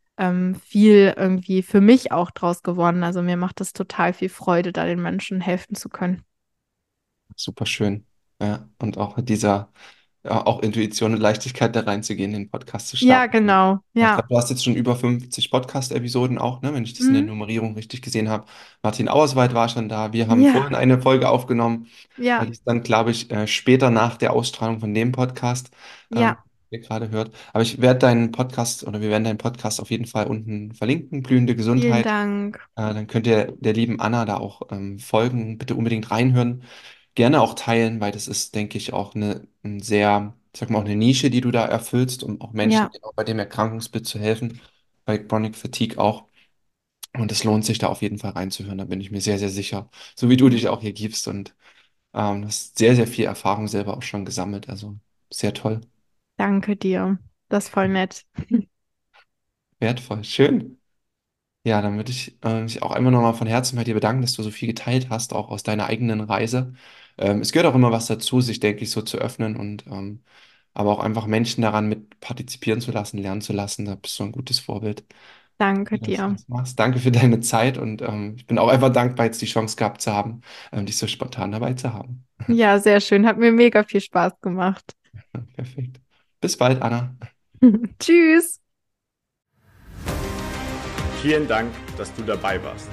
viel irgendwie für mich auch draus gewonnen. Also mir macht es total viel Freude, da den Menschen helfen zu können. Super schön. Ja, und auch mit dieser, ja, auch Intuition und Leichtigkeit da reinzugehen, den Podcast zu Ja, starten. genau. Ich Ja. glaube, du hast jetzt schon über 50 Podcast-Episoden auch, ne, wenn ich das in der Mhm. Nummerierung richtig gesehen habe. Martin Auerswald war schon da. Wir haben Ja, vorhin eine Folge aufgenommen. ja, Die ist dann, glaube ich, später nach der Ausstrahlung von dem Podcast, ja. den ihr gerade hört. Aber ich werde deinen Podcast oder wir werden deinen Podcast auf jeden Fall unten verlinken, Blühende Vielen Gesundheit. Dank. Dann könnt ihr der lieben Anna da auch folgen. Bitte unbedingt reinhören. Gerne auch teilen, weil das ist, denke ich, auch ein sehr, ich sag mal, auch eine Nische, die du da erfüllst, um auch Menschen Ja, genau bei dem Erkrankungsbild zu helfen, bei Chronic Fatigue auch. Und es lohnt sich da auf jeden Fall reinzuhören, da bin ich mir sehr, sehr sicher. So wie du dich auch hier gibst und du hast sehr, sehr viel Erfahrung selber auch schon gesammelt. Also sehr toll, danke dir. Das ist voll nett. wertvoll, schön. Ja, dann würde ich mich auch einmal nochmal von Herzen bei dir bedanken, dass du so viel geteilt hast, auch aus deiner eigenen Reise. Es gehört auch immer was dazu, sich, denke ich, so zu öffnen und aber auch einfach Menschen daran mit partizipieren zu lassen, lernen zu lassen. Da bist du ein gutes Vorbild, Danke wie du dir. das machst. Danke für deine Zeit und ich bin auch einfach dankbar, jetzt die Chance gehabt zu haben, dich so spontan dabei zu haben. Ja, sehr schön. Hat mir mega viel Spaß gemacht. Perfekt. Bis bald, Anna. Tschüss. Vielen Dank, dass du dabei warst.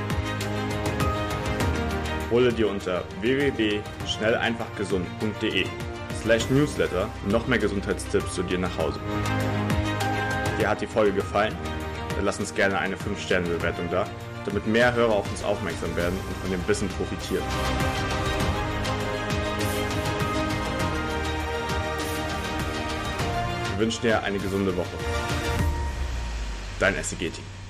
Hole dir unter www.schnelleinfachgesund.de/newsletter noch mehr Gesundheitstipps zu dir nach Hause. Dir hat die Folge gefallen? Dann lass uns gerne eine 5-Sterne-Bewertung da, damit mehr Hörer auf uns aufmerksam werden und von dem Wissen profitieren. Wir wünschen dir eine gesunde Woche. Dein SEG-Team.